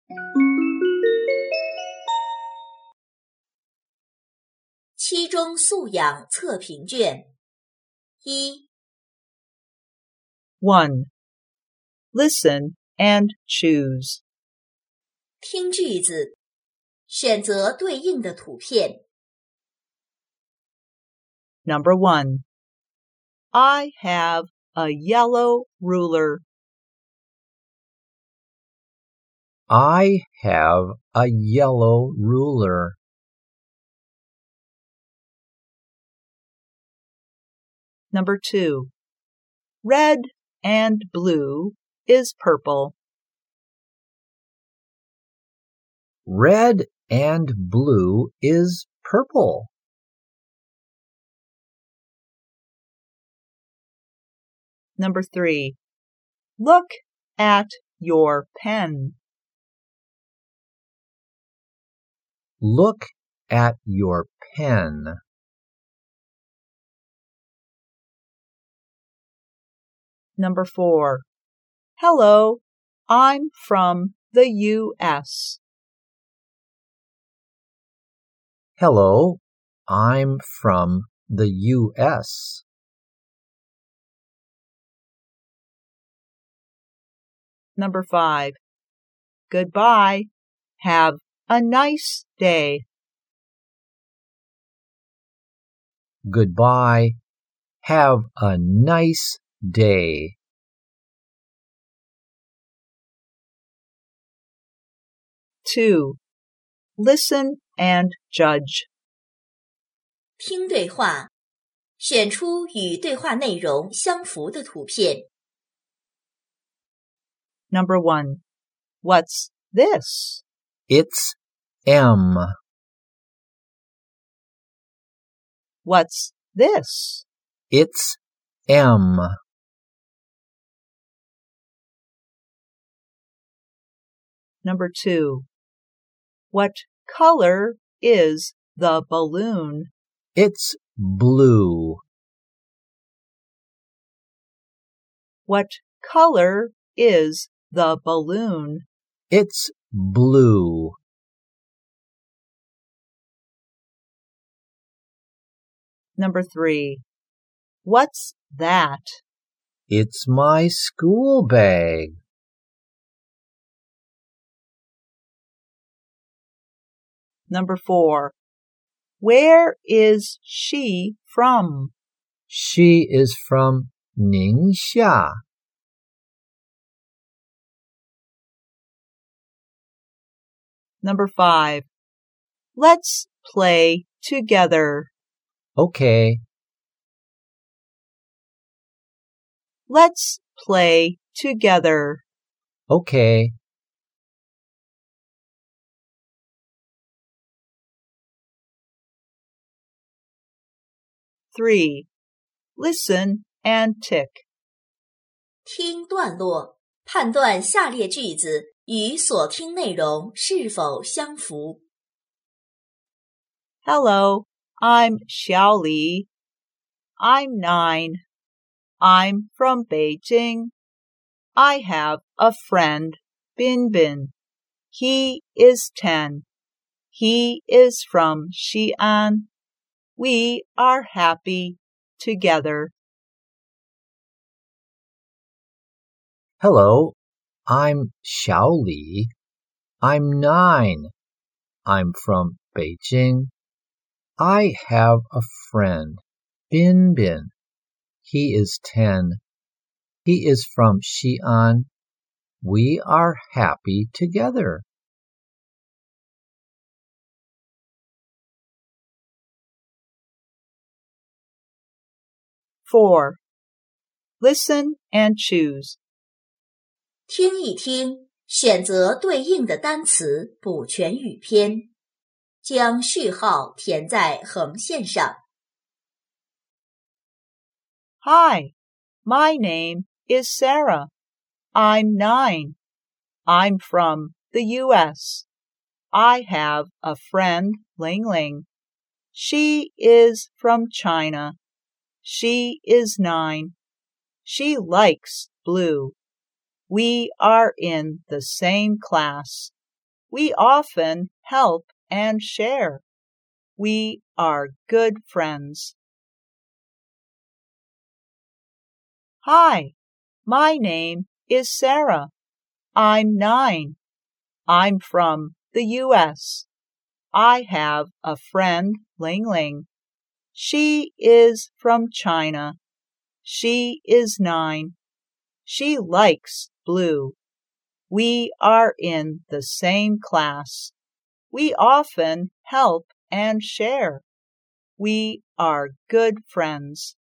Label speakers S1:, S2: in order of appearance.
S1: 期中素养测评卷1
S2: 1. Listen and choose.
S1: 听句子，选择对应的图片。
S2: Number 1. I have a yellow ruler.
S3: I have a yellow ruler.
S2: Number 2. Red and blue is purple.
S3: Red and blue is purple.
S2: Number 3. Look at your pen.
S3: Look at your pen.
S2: Number 4. Hello, I'm from the U.S.
S3: Hello, I'm from the U.S.
S2: Number 5. Goodbye. Have a nice day.
S3: Goodbye. Have a nice day.
S2: Two. Listen and judge.
S1: 听对话，选出与对话内容相符的图片。
S2: Number 1. What's this?
S3: It's M.
S2: What's this?
S3: It's M.
S2: Number 2. What color is the balloon?
S3: It's blue.
S2: What color is the balloon?
S3: It's blue.
S2: Number 3. What's that?
S3: It's my school bag.
S2: Number 4. Where is she from?
S3: She is from Ningxia.
S2: Number 5. Let's play together.
S3: Okay.
S2: Let's play together.
S3: Okay.
S2: Three. Listen and tick.
S1: 听段落，判断下列句子与所听内容是否相符。
S2: Hello, I'm Xiaoli. I'm 9. I'm from Beijing. I have a friend, Binbin. He is 10. He is from Xi'an. We are happy together.
S3: Hello, I'm Xiaoli. I'm 9. I'm from Beijing. I have a friend, Binbin. He is 10. He is from Xi'an. We are happy together.
S2: Four. Listen and choose.
S1: 听一听，选择对应的单词，补全语篇，将序号填在横线上。
S2: Hi, my name is Sarah. I'm 9. I'm from the U.S. I have a friend, Ling Ling. She is from China. She is 9. She likes blue. We are in the same class. We often help and share. We are good friends. Hi, my name is Sarah. I'm 9. I'm from the U.S. I have a friend, Ling Ling. She is from China. She is 9. She likes blue. We are in the same class. We often help and share. We are good friends.